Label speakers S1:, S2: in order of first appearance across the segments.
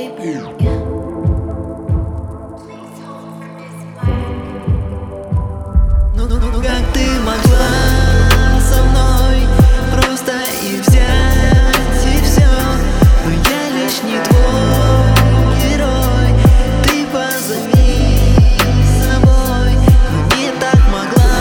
S1: Как ты могла со мной просто и взять и все? Но я лишь не твой герой. Ты позови собой. Но не так могла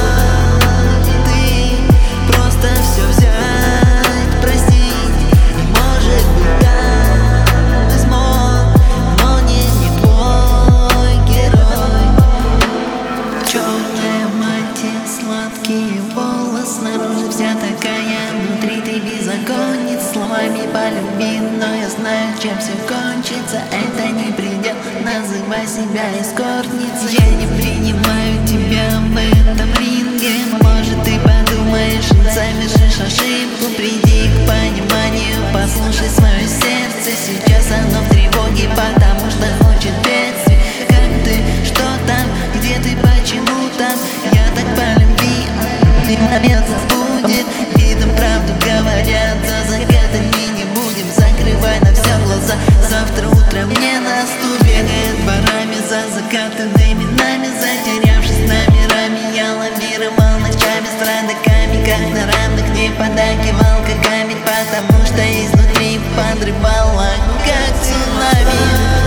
S1: ты просто все взять, простить. И может быть да, смог, но не твой герой. Черная мантия, сладкие волосы, снаружи вся такая, внутри ты беззаконница. Словами полюби, но я знаю, чем все кончится. Это не предел, называй себя эскортницей. Я не принимаю тебя в этом ринге. Может ты подумаешь и совершишь ошибку. Приди к пониманию, послушай свое сердце. Сейчас оно в тревоге, потому что хочет бедствий. Как ты, что там, где ты, почему там? Я так по любви, и момент будет. Видом правду говорят, за загадами не будем закрывай на все глаза. Завтра утром не наступит. Бегает барами за закатанными нами, затерявшись номерами. Я лавировал ночами с радаками, как на равных не подакивал как камень, потому что изнутри подрывало, как цунами.